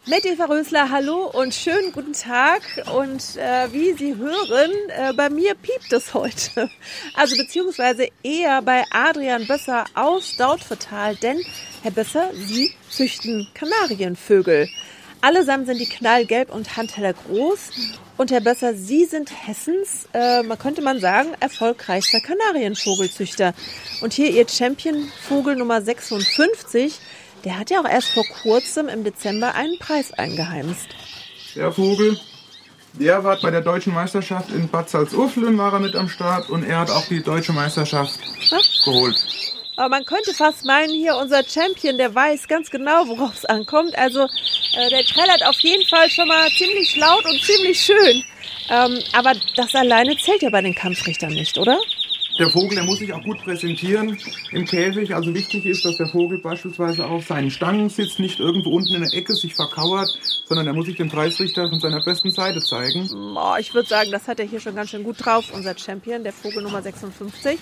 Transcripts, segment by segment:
Mit Eva Rösler, hallo und schönen guten Tag. Und wie Sie hören, bei mir piept es heute. Also beziehungsweise eher bei Adrian Bösser aus Dautphetal. Denn, Herr Bösser, Sie züchten Kanarienvögel. Allesamt sind die knallgelb und handheller groß. Und Herr Bösser, Sie sind Hessens, könnte man sagen, erfolgreichster Kanarienvogelzüchter. Und hier Ihr Championvogel Nummer 56, der hat ja auch erst vor kurzem im Dezember einen Preis eingeheimst. Der Vogel, der war bei der Deutschen Meisterschaft in Bad Salzuflen war er mit am Start und er hat auch die Deutsche Meisterschaft geholt. Aber man könnte fast meinen, hier unser Champion, der weiß ganz genau, worauf es ankommt. Also der trällert auf jeden Fall schon mal ziemlich laut und ziemlich schön. Aber das alleine zählt ja bei den Kampfrichtern nicht, oder? Der Vogel, der muss sich auch gut präsentieren im Käfig. Also wichtig ist, dass der Vogel beispielsweise auf seinen Stangen sitzt, nicht irgendwo unten in der Ecke sich verkauert, sondern er muss sich dem Preisrichter von seiner besten Seite zeigen. Ich würde sagen, das hat er hier schon ganz schön gut drauf, unser Champion, der Vogel Nummer 56.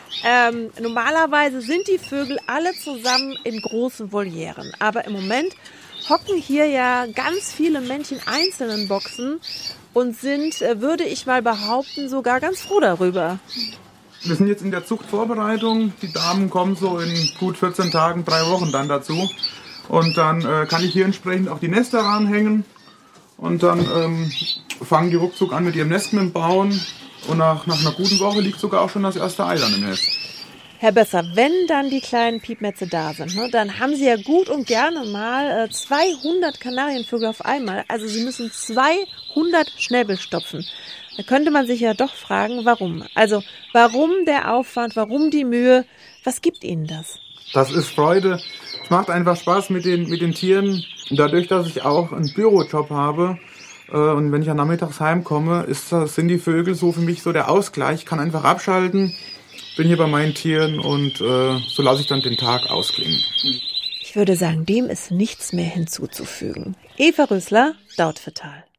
Normalerweise sind die Vögel alle zusammen in großen Volieren. Aber im Moment hocken hier ja ganz viele Männchen einzeln in Boxen und sind, würde ich mal behaupten, sogar ganz froh darüber. Wir sind jetzt in der Zuchtvorbereitung. Die Damen kommen so in gut 14 Tagen, 3 Wochen dann dazu. Und dann kann ich hier entsprechend auch die Nester ranhängen. Und dann fangen die ruckzuck an mit ihrem Nest mit dem Bauen. Und nach einer guten Woche liegt sogar auch schon das erste Ei dann im Nest. Herr Bösser, wenn dann die kleinen Piepmätze da sind, ne, dann haben Sie ja gut und gerne mal 200 Kanarienvögel auf einmal. Also Sie müssen 200 Schnäbel stopfen. Da könnte man sich ja doch fragen, warum? Also warum der Aufwand, warum die Mühe? Was gibt Ihnen das? Das ist Freude. Es macht einfach Spaß mit den Tieren. Und dadurch, dass ich auch einen Bürojob habe und wenn ich dann nachmittags heimkomme, sind die Vögel so für mich so der Ausgleich. Ich kann einfach abschalten, bin hier bei meinen Tieren und so lasse ich dann den Tag ausklingen. Ich würde sagen, dem ist nichts mehr hinzuzufügen. Eva Rösler, Dautphetal.